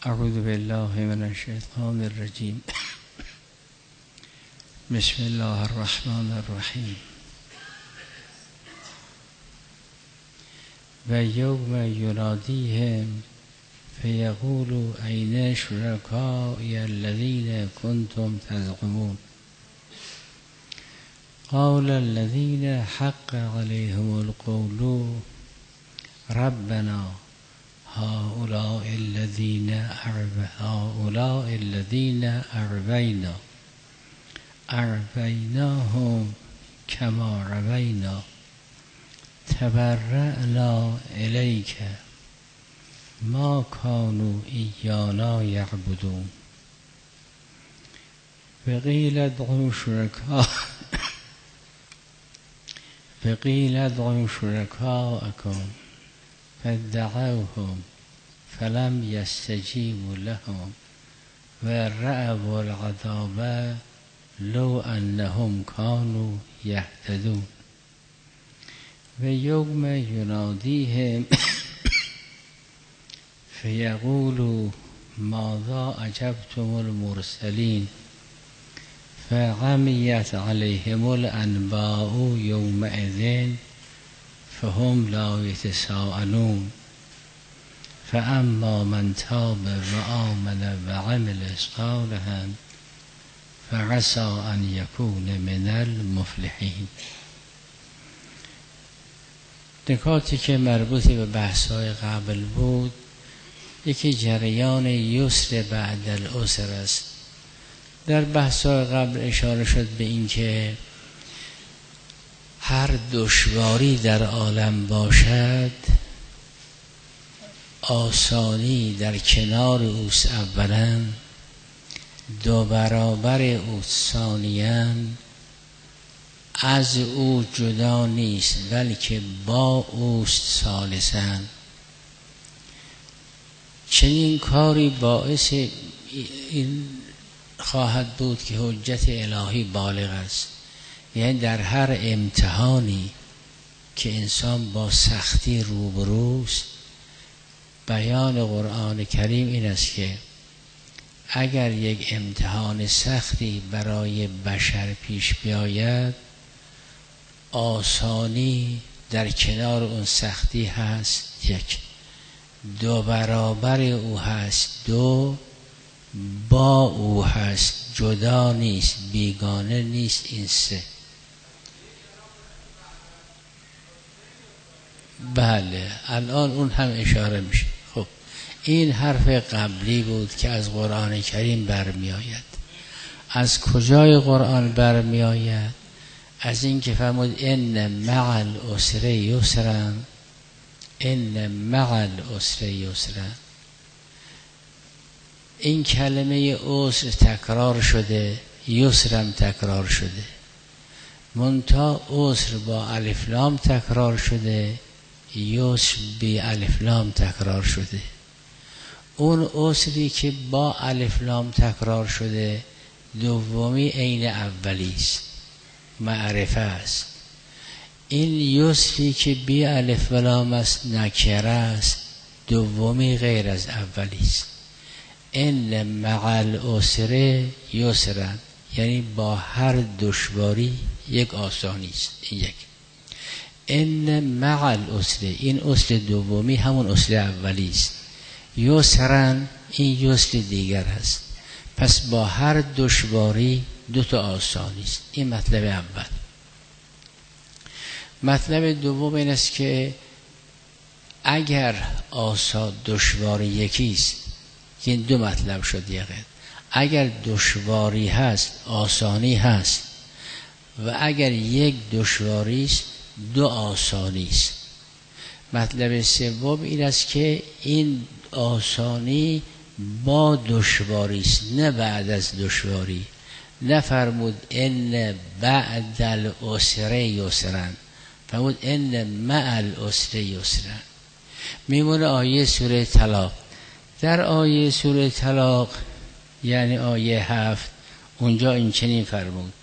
اعوذ بالله من الشیطان الرجیم. بسم الله الرحمن الرحیم. و یوم ینادیهم فیقول این شرکایی الذین کنتم تزعمون قال الذین حق علیهم القول ربنا هؤلاء الذين أربيناهم كما ربينا تبرأنا إليك ما كانوا إيانا يعبدون فقيل ادعوا شركاءكم فادعوهم فلم يستجيبوا لهم ورأوا العذاب لو أنهم كانوا يهتدون ويوم يناديهم فيقول ماذا أجبتم المرسلين فعميت عليهم الأنباء يومئذ فهم لا يتساءلون فأما من تاب وآمن وعمل صالحا فعسى أن يكون من المفلحين. نکاتی که مربوط به بحث‌های قبل بود، یکی جریان یسر بعد العسر است. در بحث‌های قبل اشاره شد به این که هر دشواری در عالم باشد آسانی در کنار اوست اولا، دو برابر اوست ثانیاً، از او جدا نیست بلکه با اوست ثالثاً. چنین کاری باعث این خواهد بود که حجت الهی بالغ است. یعنی در هر امتحانی که انسان با سختی روبروست، بیان قرآن کریم این است که اگر یک امتحان سختی برای بشر پیش بیاید، آسانی در کنار اون سختی هست، یک. دو برابر او هست، دو. با او هست، جدا نیست، بیگانه نیست، این سه. بله الان اون هم اشاره میشه. خب این حرف قبلی بود که از قرآن کریم برمی آید. از کجای قرآن برمی آید؟ از این که فرمود ان مع العسر یسرا، ان مع العسر یسرا. این کلمه عسر تکرار شده، یسرم تکرار شده، منتها عسر با الف لام تکرار شده، یسر بی الف لام تکرار شده. اون عسری که با الف لام تکرار شده دومی عین اولی است، معرفه است. این یسری که بی الف لام است نکره است، دومی غیر از اولی است. ان مع العسر یسرا، یعنی با هر دشواری یک آسانی است. این یک. ان مع العسر، این عسر دومی همون عسر اولی است. یسرا، این یسر دیگر است. پس با هر دشواری دو تا آسانی است. این مطلب اول. مطلب دوم این است که اگر دشواری یکی است، این دو مطلب شد یقین. اگر دشواری هست آسانی هست، و اگر یک دشواری است دو آسانی است. مطلب سوم این است که این آسانی با دشواری است، نه بعد از دشواری. نفرمود ان بعد العسر یسرا، فرمود ان مع العسر یسرا. میمونه آیه سوره طلاق. در آیه سوره طلاق یعنی آیه 7، اونجا این چنین فرمود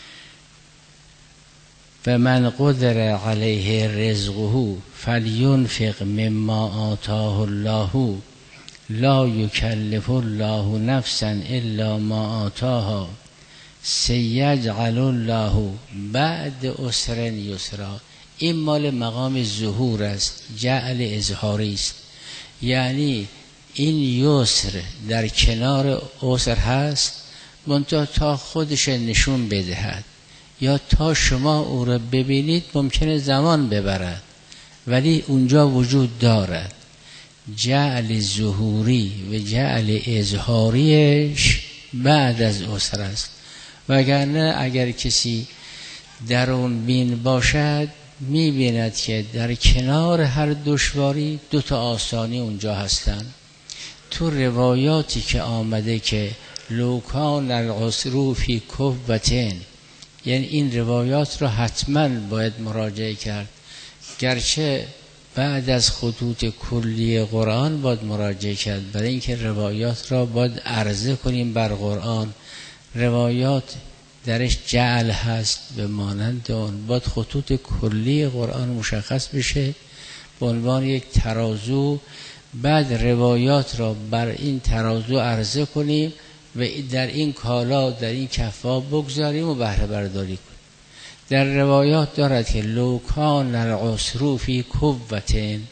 و من قدر علیه رزقه فلینفق مما آتاه الله لا یکلف الله نفسا الا ما آتاها سیجعل الله بعد عسر یسرا. این مال مقام ظهور است، جعل اظهاری است. یعنی این یسر در کنار عسر هست، منتها تا خودش نشون بدهد یا تا شما او را ببینید ممکنه زمان ببرد، ولی اونجا وجود دارد. جعل ظهوری و جعل اظهاریش بعد از عسر است. وگرنه اگر کسی درون بین باشد می‌بیند که در کنار هر دشواری دو تا آسانی اونجا هستند. تو روایاتی که آمده که لو کان العسر فی کبوتین، یعنی این روایات را حتما باید مراجعه کرد، گرچه بعد از خطوط کلی قرآن باید مراجعه کرد، برای اینکه روایات را باید عرضه کنیم بر قرآن. روایات درش جعل هست به مانند اون، باید خطوط کلی قرآن مشخص بشه به عنوان یک ترازو، بعد روایات را بر این ترازو عرضه کنیم و در این کالا در این کفا بگذاریم و بهره برداری کنیم. در روایات دارد که لو کان العسر فی کبوتین،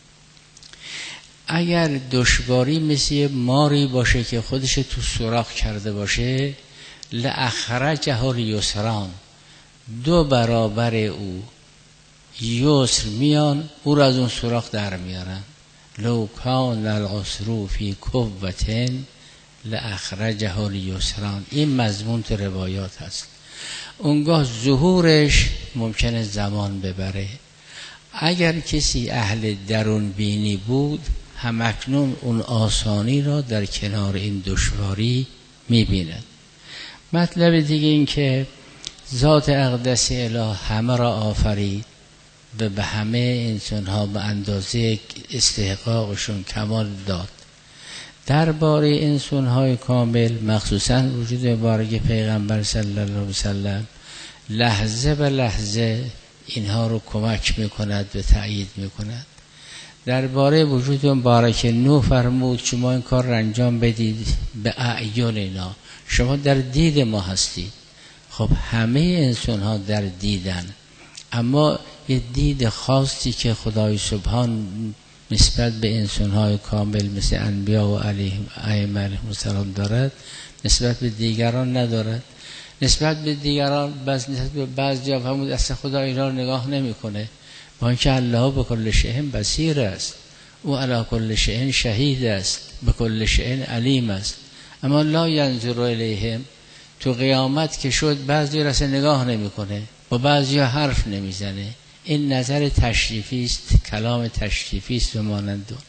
اگر دشواری مثل ماری باشه که خودش تو سوراخ کرده باشه، لاخرجه الیسران، دو برابر او یسر میان او را از اون سوراخ در میارن. لو کان العسر فی کبوتین لاخرجه الیسران. این مضمون تو روایات هست. اونگاه ظهورش ممکنه زمان ببره. اگر کسی اهل درون بینی بود همکنون اون آسانی را در کنار این دشواری میبیند. مطلب دیگه این که ذات اقدس اله همه را آفرید و به همه انسانها به اندازه استحقاقشون کمال داد. درباره انسانهای کامل مخصوصا وجود مبارک پیغمبر صلی الله علیه وسلم لحظه به لحظه اینها رو کمک میکند و تأیید میکند. درباره وجود مبارک نوح فرمود شما این کار را انجام بدید به اعیننا، شما در دید ما هستید. خب همه انسان ها در دیدن، اما یه دید خاصی که خدای سبحان نسبت به انسان های کامل مثل انبیا و علیهم السلام دارد نسبت به دیگران ندارد. نسبت به دیگران نسبت به بعضی ها همون دست خدا اینا رو نگاه نمیکنه، با اینکه الله به کل شیء بصیر است، او علی کل شیء شهید است، به کل شیء علیم است. اما لا ینظر الیهم، تو قیامت که شد بعضی را نگاه نمیکنه، با بعضی ها حرف نمیزنه. این نظر تشریفی است، کلام تشریفی است و مانند اون.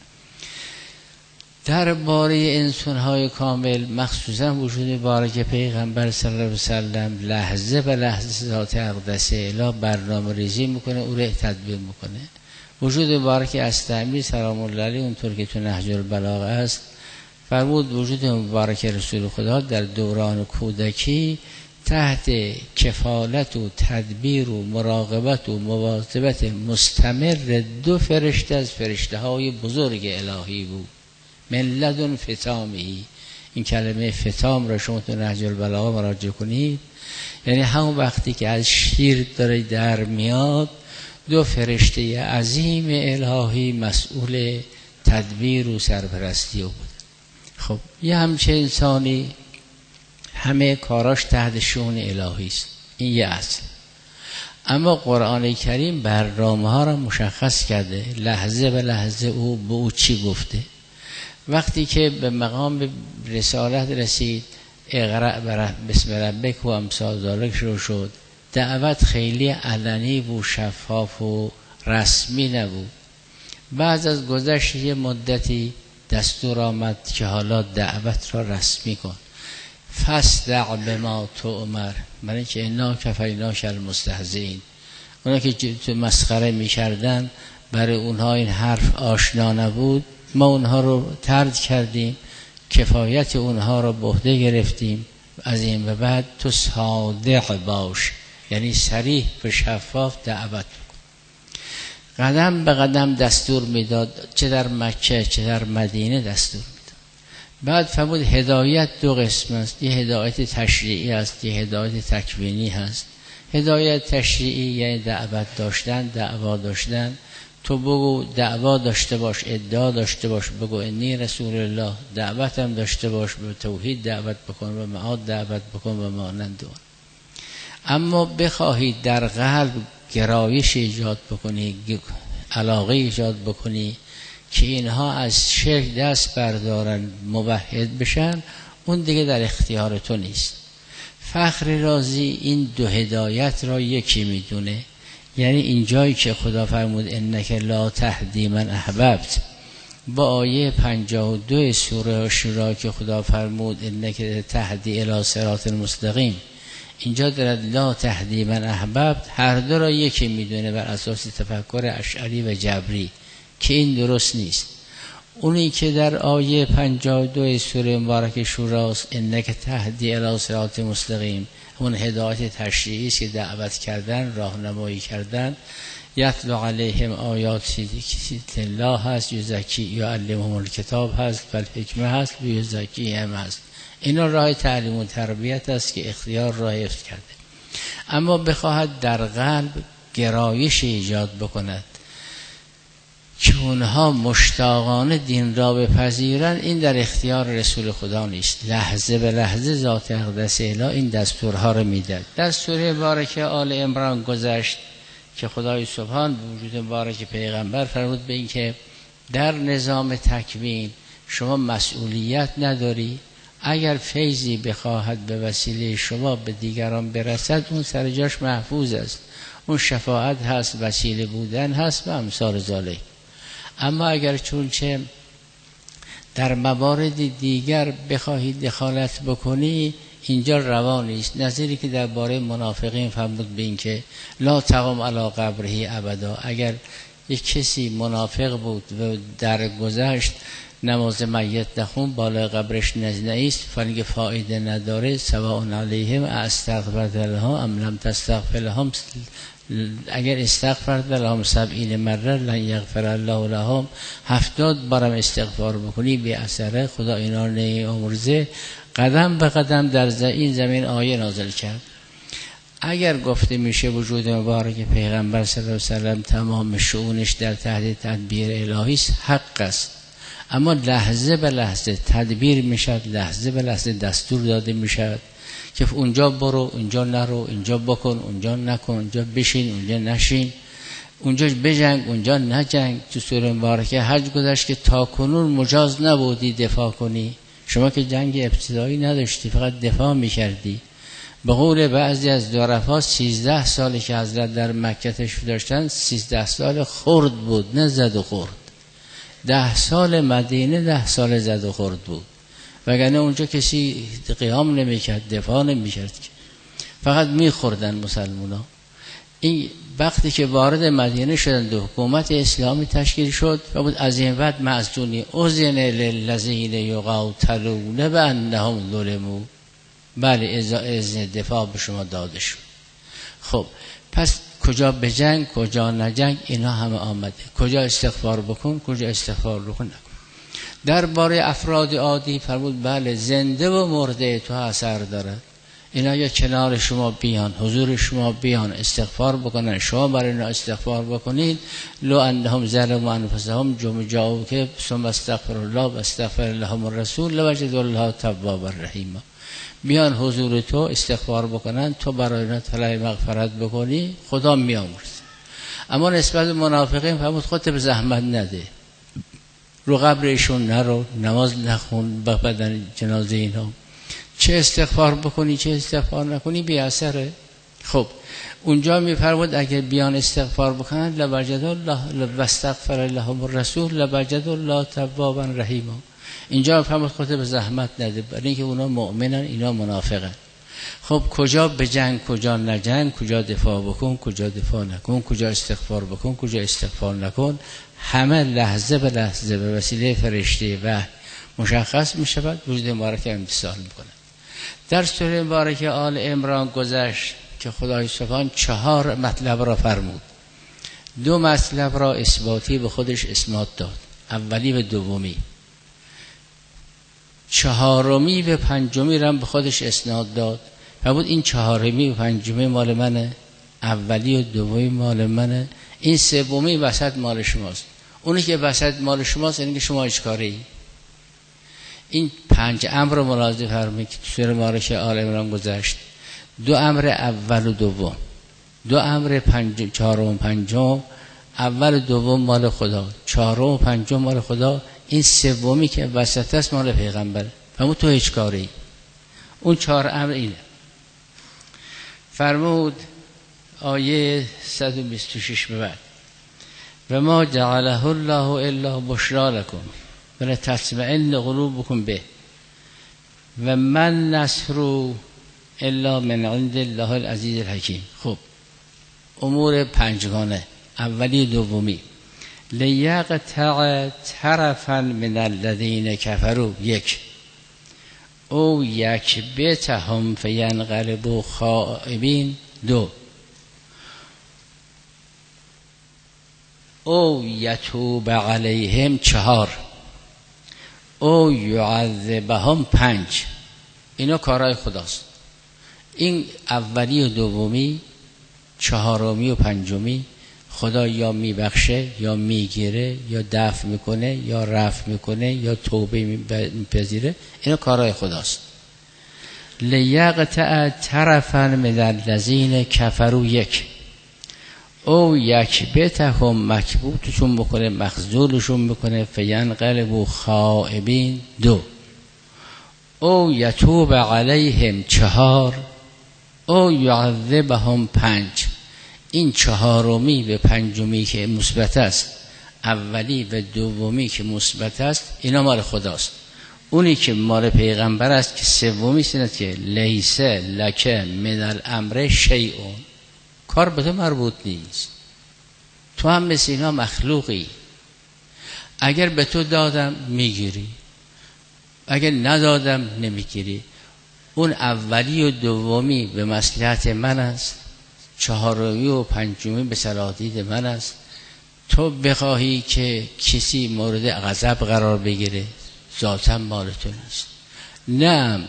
درباره انسان‌های کامل مخصوصا وجود مبارک پیغمبر صلی الله علیه وسلم لحظه به لحظه ذات اقدس اله برنامه ریزی میکنه، او را تدبیر میکنه. وجود مبارک استعمی سلام الله علیه اونطور که تو نهج البلاغه است فرمود وجود مبارک رسول خدا در دوران کودکی تحت کفالت و تدبیر و مراقبت و مواظبت مستمر دو فرشته از فرشته های بزرگ الهی بود. من لدن فتامهی، این کلمه فتام را شما تو نهج البلاغه مراجعه کنید، یعنی همون وقتی که از شیر داره در میاد دو فرشته عظیم الهی مسئول تدبیر و سرپرستی بود. خب یه همچه انسانی همه کاراش تحت شؤون الهی است، این یه اصل. اما قرآن کریم برنامه ها را مشخص کرده، لحظه به لحظه او به او چی گفته. وقتی که به مقام رسالت رسید اقرأ بسم ربک و امثال ذالک شروع شد، دعوت خیلی علنی و شفاف و رسمی نبود. بعد از گذشت یه مدتی دستور آمد که حالا دعوت را رسمی کن. فاصدع بما تؤمر، من که انا کفیناک المستهزئین. اونا که تو مسخره می‌کردن برای اونها این حرف آشنا نبود، ما اونها رو طرد کردیم، کفایت اونها رو به عهده گرفتیم. از این به بعد تو صادق باش، یعنی صریح و شفاف دعوت کن. قدم به قدم دستور میداد، چه در مکه چه در مدینه دستور میداد. بعد فرمود هدایت دو قسم است، یه هدایت تشریعی است، یه هدایت تکوینی هست. هدایت تشریعی یعنی دعوت داشتن، دعوا داشتن. تو بگو دعوا داشته باش، ادعا داشته باش، بگو انی رسول الله، دعوت هم داشته باش، به توحید دعوت بکن، به معاد دعوت بکن و مانند اون. اما بخواهی در قلب گرایش ایجاد بکنی، علاقه ایجاد بکنی که اینها از شرک دست بردارن، موحد بشن، اون دیگه در اختیار تو نیست. فخر رازی این دو هدایت را یکی میدونه. یعنی این جایی که خدا فرمود انک لا تهدی من احببت، با آیه 52 سوره شورا که خدا فرمود انک تهدی الی صراط مستقیم، اینجا دارد لا تهدی من احببت، هر دو را یکی میدونه بر اساس تفکر اشعری و جبری که این درست نیست. اونی که در آیه 52 سوره مبارک شورا انک تهدی الی صراط مستقیم، اون هدایت تشریعی است که دعوت کردن، راهنمایی کردن، یتلو علیهم آیات الله هست، یزکی یعلمهم الکتاب هست، والحکمه هست، و یزکیهم هست. اینا راه تعلیم و تربیت است که اختیار راه حفظ کرده. اما بخواهد در قلب گرایش ایجاد بکند که اونها مشتاقانه دین را بپذیرن، این در اختیار رسول خدا نیست. لحظه به لحظه ذات اقدس الهی این دستورها رو میده. در سوره مبارکه آل عمران گذشت که خدای سبحان به وجود مبارک پیغمبر فرمود به این که در نظام تکوین شما مسئولیت نداری، اگر فیضی بخواهد به وسیله شما به دیگران برسد اون سر جاش محفوظ است، اون شفاعت هست، وسیله بودن هست و امثال ذالک. اما اگر چونچه در موارد دیگر بخواهید دخالت بکنی اینجا روا نیست. نظری که درباره منافقین فرمود به این که لا تقم علی قبره ابدا، اگر یک کسی منافق بود و در گذشت نماز میت نخون بالا قبرش نیست، فلنگ فایده نداره، سواء علیهم استغفرت لهم ام لم تستغفر لهم، اگر استغفرت لهم 70 مره لن یغفر الله لهم، 70 بارم استغفار بکنی بی اثره. خدا اینا نیامرزه. قدم به قدم در این زمین آیه نازل کرد. اگر گفته میشه وجود مبارک پیغمبر صلی الله علیه و سلم تمام شؤونش در تحت تدبیر الهی است، حق است. اما لحظه به لحظه تدبیر میشد، لحظه به لحظه دستور داده میشد که اونجا برو، اونجا نرو، اینجا بکن، اونجا نکن، اونجا بشین، اونجا نشین، اونجا بجنگ، اونجا نجنگ. تو سوره مبارکه حج گذشت که تا کنون مجاز نبودی دفاع کنی، شما که جنگ ابتدایی نداشتی، فقط دفاع میکردی. به قول بعضی از ظرفا 13 سالی که حضرت در مکه تشریف داشتن 13 سال خرد بود، نه زد و خورد. 10 سال مدینه 10 سال زد و خورد بود، وگرنه اونجا کسی قیام نمیکرد، دفاع نمیکرد، فقط میخوردن مسلمونا. این وقتی که وارد مدینه شدند و حکومت اسلامی تشکیل شد و بود از این وقت معزونی اذن للذین یقاتلون بانهم ظلموا، بله اذن دفاع به شما داده شد. خب پس کجا بجنگ کجا نجنگ اینا همه آمده، کجا استغفار بکن کجا استغفار بکن نکن. درباره افراد عادی فرمود بله زنده و مرده تو اثر دارد، اینا یا کنار شما بیان، حضور شما بیان، استغفار بکنن، شما برای اینا استغفار بکنید. لو انهم ظلموا انفسهم جاءوا که ثم استغفر الله و استغفر لهم الرسول لوجدوا الله توابا رحیما، بیان حضور تو استغفار بکنن، تو برای اینا طلب مغفرت بکنی، خدا میامرزه. اما نسبت منافقین فرمود خودت به زحمت نده، رو قبرشون نرو، نماز نخون به بدن جنازه اینا، چه استغفار بکنی چه استغفار نکنی بی اثره. خب اونجا میفرمود اگر بیان استغفار بکنن لوجد الله واستغفر لهم الرسول لوجد الله توابا رحیما. اینجا فرمود خودت به زحمت نده، برای اینکه اونا مؤمنن اینا منافقن. خب کجا بجنگ کجا نجنگ، کجا دفاع بکن کجا دفاع نکن، کجا استغفار بکن کجا استغفار نکن، همه لحظه به لحظه به وسیله فرشته و مشخص می شود، وجود مبارک امتثال می کند. در سوره مبارک آل عمران گذشت که خدای سبحان 4 مطلب را فرمود. 2 مطلب را اثباتی به خودش اسناد داد، اولی و دومی. چهارمی به پنجمی رو به خودش اسناد داد. فرمود این چهارمی و پنجمی مال منه، اولی و دومی مال منه، این سومی وسط مال شماست. اونی که وسط مال شماست یعنی که شما هیچ کاری. این 5 امر رو ملاحظه فرمایید که تو سوره معارجه آل عمران گذشت. 2 امر اول و دوم، 2 امر چهارم و پنجم، اول و دوم مال خدا، چهارم و پنجم مال خدا، این سومی که وسط است مال پیغمبره. فرمود تو هیچ کاری. اون 4 امر اینه. فرمود آیه 126 به بعد و ما جعله الله الا بشرا لكم ولتطمئن قلوبكم به و من نصر الا من عند الله العزیز الحکیم. خب امور 5گانه، اولی دومی. لیقطع طرفا من الذین کفروا 1 او یکبتهم فینقلبوا خائبین 2 او یتوب علیهم 4 او یعذبهم 5. اینا کارهای خداست. این اولی و دومی، چهارمی و پنجمی خدا یا میبخشه یا میگیره یا دفع میکنه یا رفع میکنه یا توبه میپذیره. اینا کارهای خداست. لیقطع طرفا من الذین کفروا 1 او یکبتهم مکبوتشون بکنه، مخذولشون بکنه، فینقلبوا خائبین 2 او یتوب علیهم 4 او یعذبهم 5. این چهارمی به پنجمی که مثبت است، اولی و دومی که مثبت است، اینا مال خداست. اونی که مال پیغمبر است که سومی است که لیس لک من الامر شیء، کار به تو مربوط نیست، تو هم مثل اینا مخلوقی. اگر به تو دادم میگیری، اگر ندادم نمیگیری. اون اولی و دومی به مصلحت من است، چهارمی و پنجمی به صلاحیت من است. تو بخواهی که کسی مورد غضب قرار بگیره، ذاتاً مال تو نیست. نه،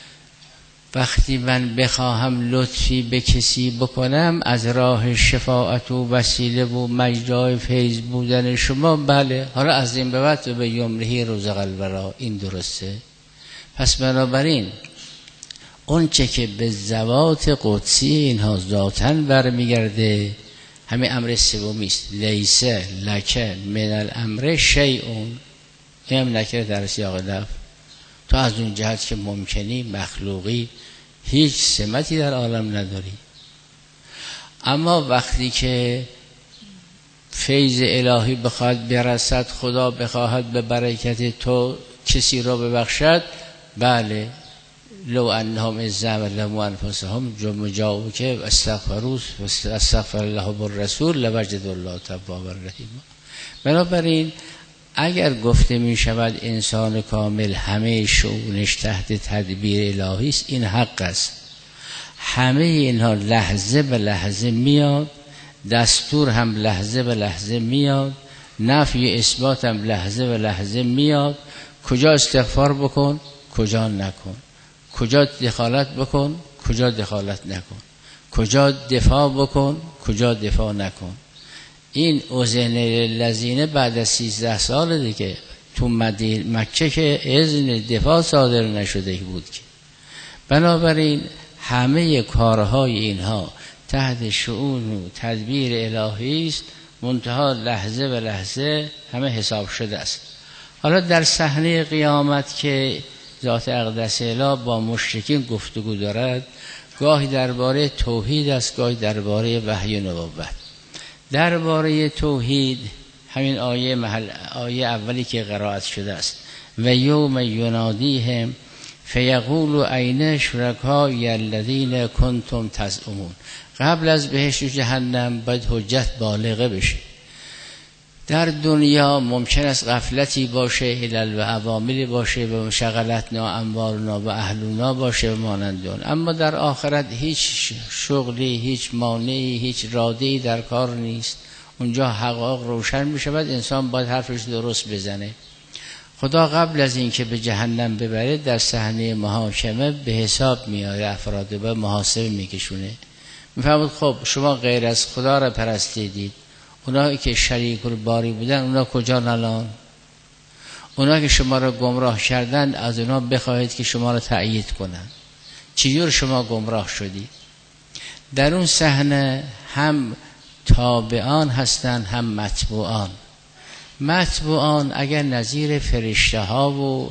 وقتی من بخواهم لطفی به کسی بکنم از راه شفاعت و وسیله و مجرای فیض بودن شما، بله، حالا از این به بعد به یمنه رزق الورا، این درسته. پس بنابراین اون چه که به ذوات قدسی اینها ذاتاً برمیگرده همین امر سومی است. لیس لک من الامر شیء، این هم نکره در سیاق لفظ. تو از اون جهت که ممکنی مخلوقی هیچ سمتی در عالم نداری، اما وقتی که فیض الهی بخواد برسد، خدا بخواهد به برکت تو کسی را ببخشد، بله، لو انهم اذ ظلموا انفسهم جاءوا که استغفر الله بالرسول لوجدوا الله توابا رحیما. بنابراین اگر گفته می شود انسان کامل همه شؤونش تحت تدبیر الهی است، این حق است. همه اینها لحظه به لحظه میاد، دستور هم لحظه به لحظه میاد، نفی اثبات هم لحظه به لحظه میاد. کجا استغفار بکن، کجا نکن، کجا دخالت بکن، کجا دخالت نکن، کجا دفاع بکن، کجا دفاع نکن. این اذن للذین بعد از 13 سال دیگه تو مکه که اذن دفاع صادر نشده بود که. بنابراین همه کارهای اینها تحت شؤون و تدبیر الهی است، منتها لحظه به لحظه همه حساب شده است. حالا در صحنه قیامت که ذات اقدس اله با مشرکین گفتگو دارد، گاهی درباره توحید است، گاهی درباره وحی و نبوت. درباره توحید همین آیه اولی که قرائت شده است، و یوم ینادیهم فیقول این شرکای الذین کنتم تزعمون. قبل از بهشت و جهنم باید حجت بالغه بشه. در دنیا ممکن است غفلتی باشه، علل و عواملی باشه، و شغلتنا اموالنا و اهلنا باشه و مانند اون، اما در آخرت هیچ شغلی، هیچ مانعی، هیچ راده‌ای در کار نیست. اونجا حقایق روشن می شود، انسان باید حرفش درست بزنه. خدا قبل از این که به جهنم ببره در صحنه محاکمه به حساب میاره افراد و محاسبه میکشونه. میفهمید خب شما غیر از خدا را پرستیدید، اونایی که شریک الباری بودن اونا کجا الان؟ اونا که شما را گمراه کردن از اونا بخواهید که شما را تأیید کنن. چجور شما گمراه شدید؟ در اون صحنه هم تابعان هستن هم متبوعان. متبوعان اگر نظیر فرشته ها و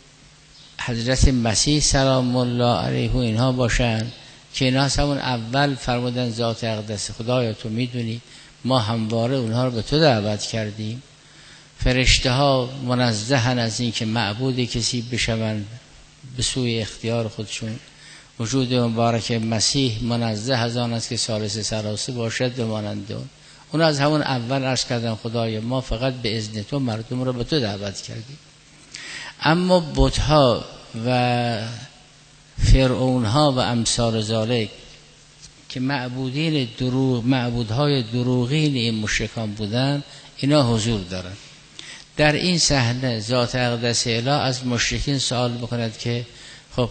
حضرت مسیح سلام الله علیه و اینها باشن که اینا همون اول فرمودن ذات اقدس خدایا تو میدونی ما همواره اونها رو به تو دعوت کردیم، فرشته ها منزهن از این که معبود کسی بشون به سوی اختیار خودشون، وجود مبارک مسیح منزه از آن است که ثالث ثلاثه باشد و مانند اون از همون اول عرض کردن خدای ما فقط به اذن تو مردم رو به تو دعوت کردیم. اما بت‌ها و فرعون‌ها و امثال ذالک که معبودین دروغ، معبودهای دروغین این مشرکان بودن، اینا حضور دارن. در این صحنه ذات اقدس اله از مشرکین سوال میکند که خب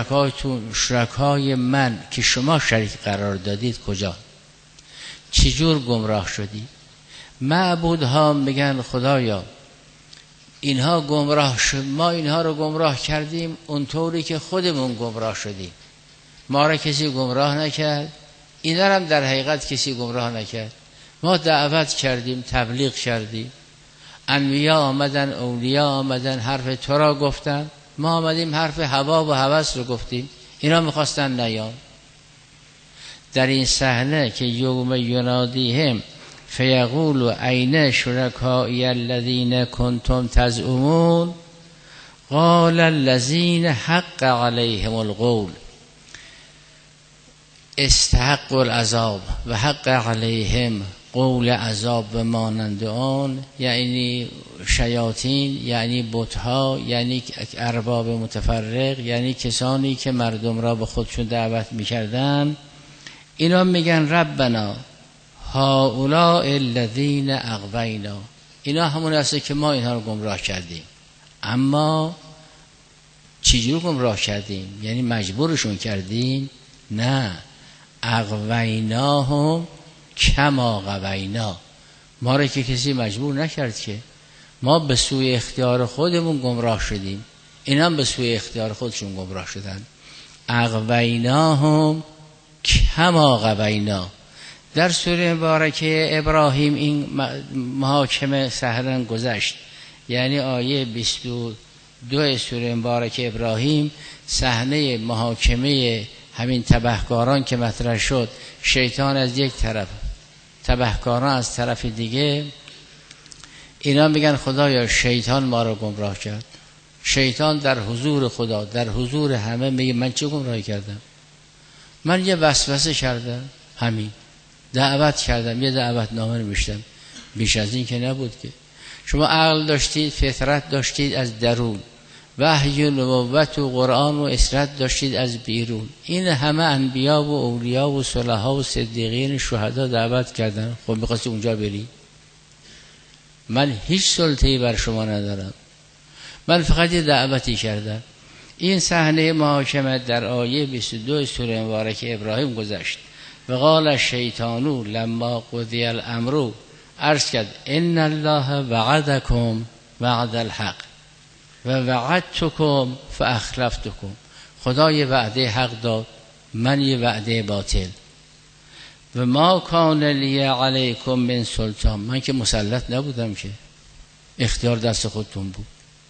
شرکای من که شما شریک قرار دادید کجا؟ چجور گمراه شدید؟ معبودها میگن خدایا اینها گمراه شد، ما اینها رو گمراه کردیم اونطوری که خودمون گمراه شدیم، ما را کسی گمراه نکرد، اینا هم در حقیقت کسی گمراه نکرد. ما دعوت کردیم، تبلیغ کردیم، انبیا آمدن، اولیا آمدن، حرف تو را گفتن، ما آمدیم حرف هوا و هوس رو گفتیم، اینا میخواستن نیان. در این صحنه که یوم ینادیهم فیقول این شرکایی الذین کنتم تزعمون قال الذین حق علیهم القول استحق العذاب و حق علیهم قول عذاب به مانند آن، یعنی شیاطین، یعنی بتها، یعنی ارباب متفرق، یعنی کسانی که مردم را به خودشون دعوت میکردن. اینا میگن ربنا هؤلاء الذین اغوینا، اینا همون هسته که ما اینها رو گمراه کردیم. اما چجور گمراه کردیم؟ یعنی مجبورشون کردیم؟ نه، اغویناهم کما غوینا، ما رو که کسی مجبور نکرد که، ما به سوی اختیار خودمون گمراه شدیم، اینا هم به سوی اختیار خودشون گمراه شدن. اغویناهم کما غوینا. در سوره مبارکه ابراهیم این محاکمه سهرن گذشت، یعنی آیه 22 سوره مبارکه ابراهیم صحنه محاکمه همین تبهکاران که مطرح شد، شیطان از یک طرف، تبهکاران از طرف دیگه. اینا میگن خدایا شیطان ما رو گمراه کرد. شیطان در حضور خدا، در حضور همه میگه من چه گمراهی کردم؟ من یه وسوسه کردم، همین دعوت کردم، یه دعوت نامه نوشتم، بیش از این که نبود که. شما عقل داشتید، فطرت داشتید از درون، وحی و نبوت و قرآن و اسرت داشتید از بیرون. این همه انبیا و اولیا و صلحا و صدیقین شهدا دعوت کردن، خب می‌خواستی اونجا بری؟ من هیچ سلطه‌ای بر شما ندارم، من فقط یه دعوتی کردم. این صحنه محاکمه در آیه 22 سوره مبارکه ابراهیم گذشت. و قال الشیطان لما قضی الامر، عرض کرد ان الله وعدکم وعد الحق و وعدتکم فاخلفتکم، خدا یه وعده حق داد، من یه وعده باطل. و ما کان لی علیکم من سلطان، من که مسلط نبودم که، اختیار دست خودتون بود.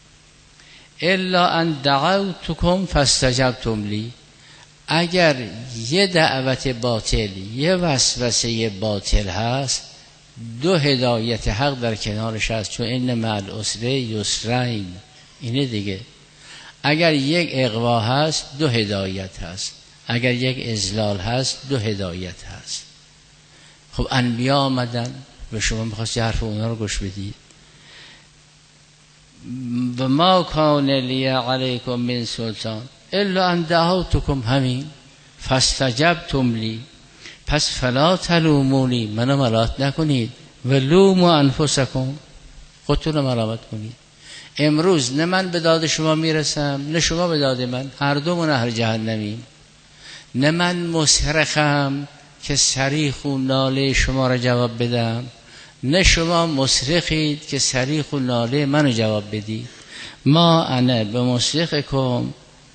الا ان دعوتکم فاستجبتم لی، اگر یه دعوت باطل، یه وسوسه باطل هست، دو هدایت حق در کنارش هست، چون ان مع العسر یسرین، اینه دیگه. اگر یک اغوا هست دو هدایت هست، اگر یک اضلال هست دو هدایت هست. خب انبیا آمدن و شما میخواستی حرف اونا رو گوش بدید. و ما کان لی علیکم من سلطان الا ان دعوتکم، همین فاستجبتم لی، پس فلا تلومونی، منو ملامت نکنید، و لوموا انفسکم، خودتون رو ملامت کنید. امروز نه من به داد شما میرسم نه شما به داد من، هر دومون اهل جهنمیم. نه من مصرخم که صریخ و ناله شما را جواب بدم، نه شما مصرخید که صریخ و ناله منو جواب بدید. ما انا به مصرخکم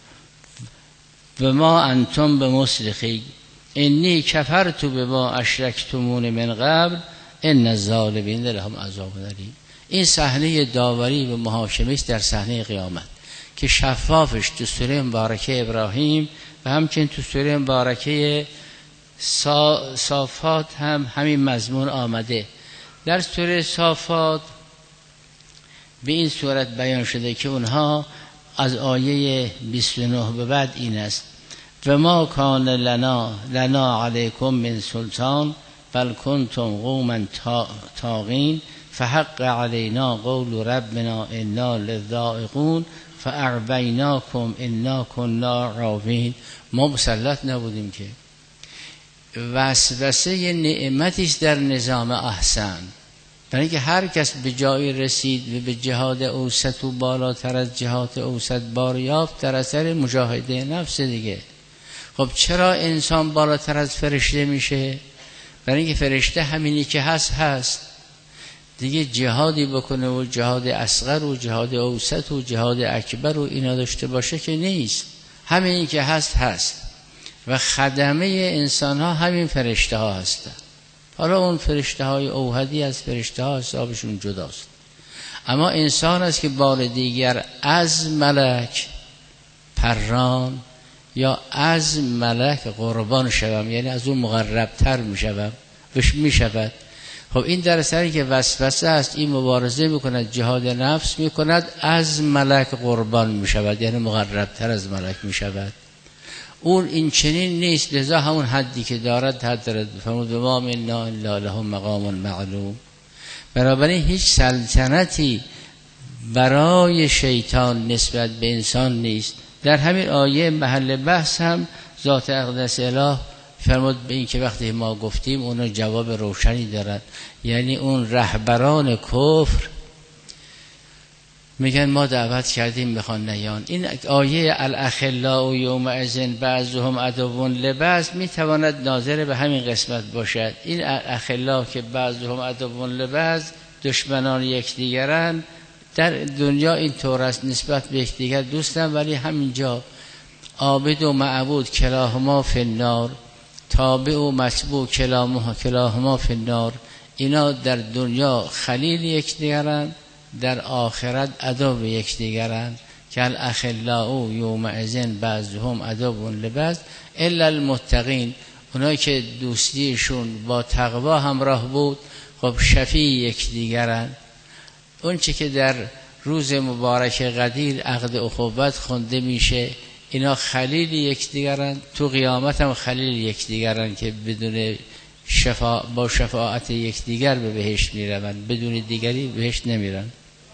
و ما انتم به مصرخی، انی کفرت بما اشرکتمون من قبل ان الظالمین لهم عذاب الیم. این صحنه داوری و محاکمه است در صحنه قیامت که شفافش تو سوره مبارکه ابراهیم و همچنین تو سوره مبارکه صافات هم همین مضمون آمده. در سوره صافات به این صورت بیان شده که اونها از آیه 29 به بعد این است: و ما کان لنا علیکم من سلطان بل کنتم قوما طاغین فحق علینا قول ربنا انا لذائقون فاغویناکم انا کنا غاوین. ما مسلط نبودیم که. وسوسه نعمتی است در نظام احسن، برای اینکه هر کس به جایی رسید و به جهاد اوسط و بالاتر از جهاد اوسط بار یافت در اثر مجاهده نفس دیگه. خب چرا انسان بالاتر از فرشته میشه؟ برای اینکه فرشته همینی که هست دیگه جهادی بکنه و جهاد اصغر و جهاد اوسط و جهاد اکبر و اینا داشته باشه که نیست، همینی که هست و خدمه انسان ها همین فرشته ها هستن. حالا اون فرشته های اوحدی از فرشته ها حسابشون جداست، اما انسان است که بار دیگر از ملک پران یا از ملک قربان شوم، یعنی از اون مقربتر میشود. خب این در اثری که وسوسه است، این مبارزه میکند، جهاد نفس میکند، از ملک قربان میشود، یعنی مقربتر از ملک میشود. اون این چنین نیست، لذا همون حدی که دارد حد دارد. فرمود ما منا الا له مقام معلوم. بنابراین هیچ سلطنتی برای شیطان نسبت به انسان نیست. در همین آیه محل بحث هم ذات اقدس اله فرمود به این که وقتی ما گفتیم اونا جواب روشنی دارد، یعنی اون رهبران کفر میگن ما دعوت کردیم بخوان نیان. این آیه الاخلاء یومئذ بعضهم عدو لبعض میتواند ناظر به همین قسمت باشد. این الاخلاء که بعضهم عدو لبعض، دشمنان یکدیگرند، در دنیا این طور است، نسبت به یکدیگر دوستن، ولی همینجا عابد و معبود کلاهما فی النار، تابع و متبوع کلاهما فی النار. اینا در دنیا خلیل یکدیگرند، در آخرت عدو یکدیگرند. که الاخلاء یومئذ بعضهم عدو لبعض الا المتقین، اونایی که دوستیشون با تقوا همراه بود، خب شفیع یکدیگرند. اون چی که در روز مبارک قدیر عقد اخوت خونده میشه، اینا خلیل یکدیگرند، تو قیامت هم خلیل یکدیگرند که بدون با شفاعت یکدیگر به بهشت میروند، بدون دیگری بهشت نمیرن.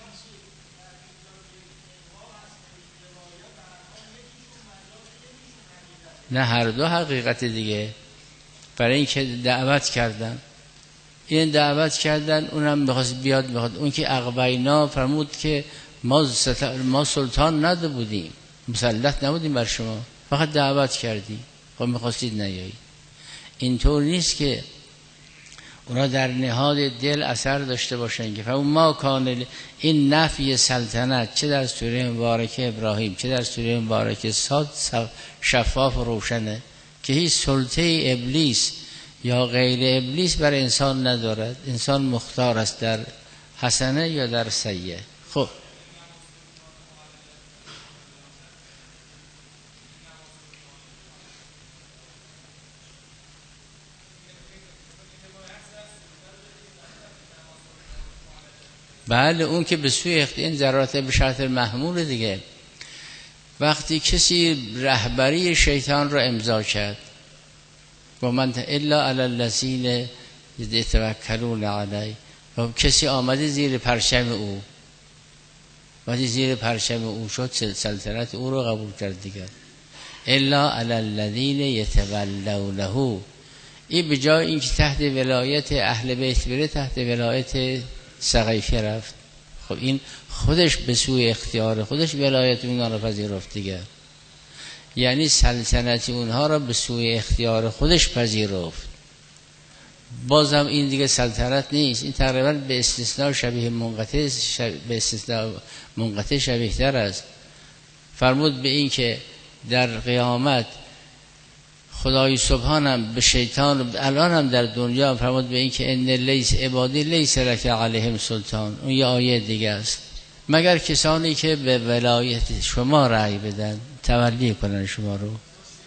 نه، هر دو حقیقت دیگه. برای اینکه دعوت کردن، این دعوت کردن، اونم میخواست بیاد، میخواد اون که اغوینا فرمود که ما سلطان نده بودیم، مسلط نبودیم بر شما، فقط دعوت کردی، خب میخواستید نیایی. اینطور نیست که اونا در نهاد دل اثر داشته باشن که فهم ما کان. این نفی سلطنت چه در سوره مبارکه ابراهیم چه در سوره مبارکه صاد شفاف و روشنه که هیچ سلطه ابلیس یا غیر ابلیس بر انسان ندارد. انسان مختار است در حسنه یا در سیئه. خب بله، اون که به سوی این ذرات به شرط محمول دیگه. وقتی کسی رهبری شیطان رو امضا کرد، و من الا علی الذین یتوکلون علی، و کسی آمده زیر پرچم او، وقتی زیر پرچم او شد سلطنت او رو قبول کرد دیگه. الا علی الذین یتولونه، این به جای اینکه تحت ولایت اهل بیت بره، تحت ولایت سقیفه رفت. خب این خودش به سوی اختیار خودش ولایت اونها رو پذیرفت دیگه، یعنی سلطنت اونها رو به سوی اختیار خودش پذیرفت. بازم این دیگه سلطنت نیست، این تقریبا به استثناء شبیه منقطع به استثناء منقطع شبیه تر است. فرمود به این که در قیامت خدای سبحانم به شیطان الان هم در دنیا فرمود به این که ان لیس عبادی لیس لک علیهم سلطان، اون یه آیه دیگه است، مگر کسانی که به ولایت شما رأی بدن، تولی کنن شما رو.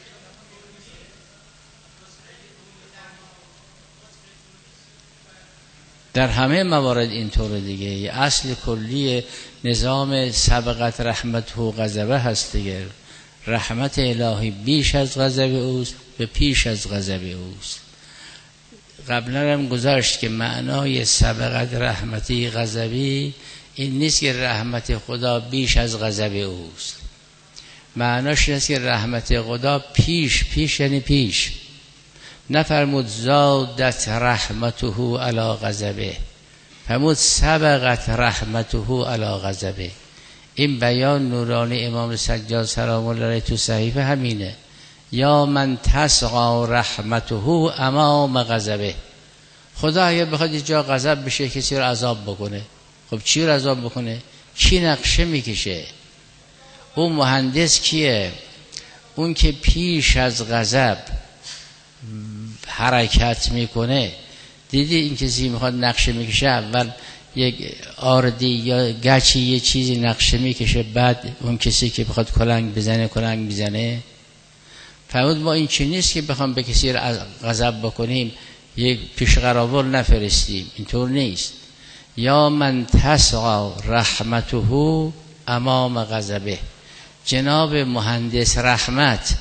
در همه موارد اینطور دیگه، یه اصل کلی نظام سبقت رحمت و غضبه هست دیگه. رحمت الهی بیش از غضب اوست، به پیش از غضب اوست. قبلا هم گذاشت که معنای سبقت رحمتی غضبی این نیست که رحمت خدا بیش از غضب اوست، معناش است که رحمت خدا پیش یعنی پیش. نفرمود زادت رحمته علی غضبه، فرمود سبقت رحمته علی غضبه. این بیان نورانی امام سجاد سلام الله علیه تو صحیفه همینه، یا من تسقى رحمته امام غضبه. خدا اگه بخواد یه جا غضب بشه کسی رو عذاب بکنه، خب چی رو عذاب بکنه؟ کی نقشه میکشه؟ اون مهندس کیه؟ اون که پیش از غضب حرکت میکنه. دیدی این کسی میخواد نقشه میکشه، اول یک آردی یا گچی یه چیزی نقشه میکشه، بعد اون کسی که بخواد کلنگ بزنه. فرمود ما این چی نیست که بخوام به کسی رو غضب بکنیم یک پیش قراول نفرستیم، اینطور نیست. یا من تسقى رحمته امام غضبه، جناب مهندس رحمت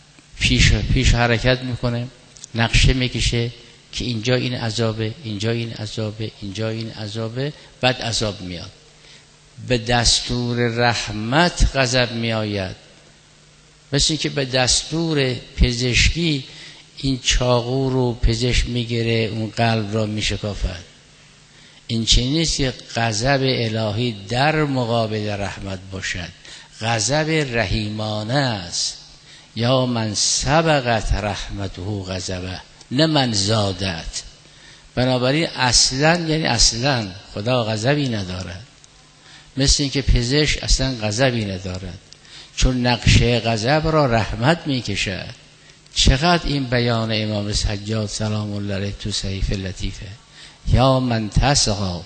پیش حرکت میکنه، نقشه میکشه که اینجا این عذابه، اینجا این عذابه، اینجا این عذابه، بعد عذاب میاد. به دستور رحمت غضب میآید، مثل که به دستور پزشکی این چاقو رو پزشک میگیره اون قلب را میشکافد. این چی نیست که غضب الهی در مقابل رحمت باشد، غضب رحیمانه است. یا من سبقت رحمته غضبه، نه من زادت. بنابراین اصلا یعنی اصلا خدا غضبی ندارد، مثل این که پزشک اصلا غضبی ندارد، چون نقشه غضب را رحمت میکشد. چقدر این بیان امام سجاد سلام الله علیه تو صحیفه لطیفه. یا من تسقى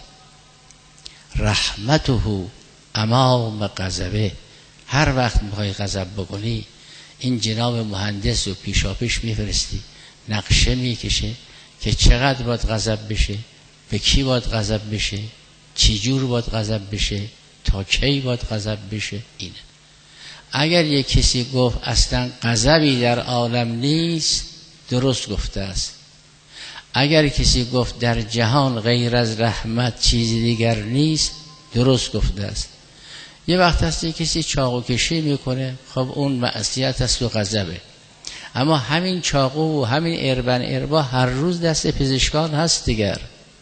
رحمته امام غضبه، هر وقت میخوای غضب بکنی این جناب مهندس رو پیشاپیش میفرستی، نقشه میکشه که چقدر باید غضب بشه، به کی باید غضب بشه، چی جور باید غضب بشه، تا کی باید غضب بشه. اینه. اگر یک کسی گفت اصلا غضبی در عالم نیست، درست گفته است. اگر کسی گفت در جهان غیر از رحمت چیزی دیگر نیست، درست گفته است. یه وقت هست کسی چاقو کشی میکنه، خب اون معصیت است و غضبه. اما همین چاقو و همین اربا هر روز دست پزشکان هست دیگر.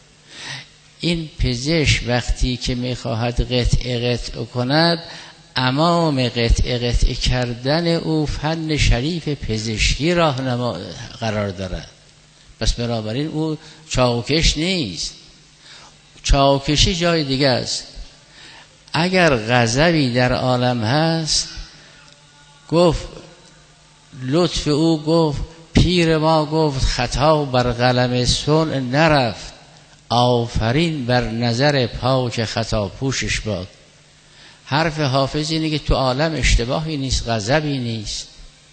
این پزشک وقتی که میخواهد قطع کند، امام قطع کردن او فن شریف پزشکی راهنما قرار دارد. پس بنابراین او چاقوکش نیست، چاقوکشی جای دیگه است. اگر غضبی در عالم هست، گفت لطف او گفت پیر ما گفت خطا بر قلم صنع نرفت، آفرین بر نظر پاک خطا پوشش باد. حرف حافظ اینه که تو عالم اشتباهی نیست، غضبی نیست.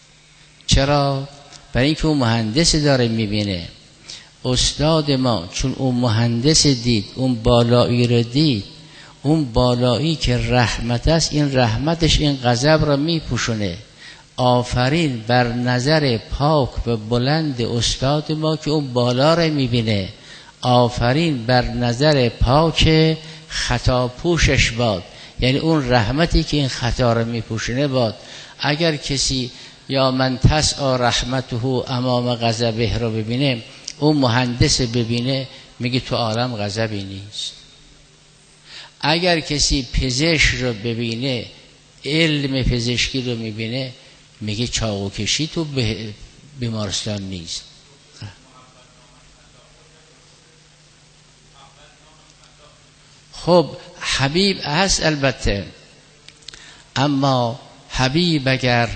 چرا؟ برای اینکه اون مهندس داره میبینه. استاد ما چون اون مهندس دید، اون بالایی رو دید، اون بالایی که رحمت است، این رحمتش این غضب را میپوشونه. آفرین بر نظر پاک و بلند استاد ما که اون بالا را میبینه. آفرین بر نظر پاک خطا پوشش باد، یعنی اون رحمتی که این خطا را میپوشونه باد. اگر کسی یا من تسعى رحمته امام غضبه رو ببینه، اون مهندس ببینه، میگه تو عالم غضبی نیست. اگر کسی پزشک رو ببینه، علم پزشکی رو میبینه، میگه چاقو کشی تو بیمارستان نیست. خب حبیب هست البته، اما حبیب اگر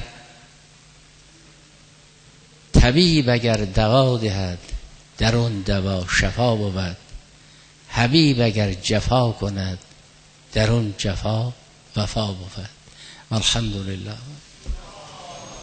طبیب اگر دوا دهد، در اون دوا شفا بود. حبیب اگر جفا کند، در اون جفا وفا بود. الحمدلله.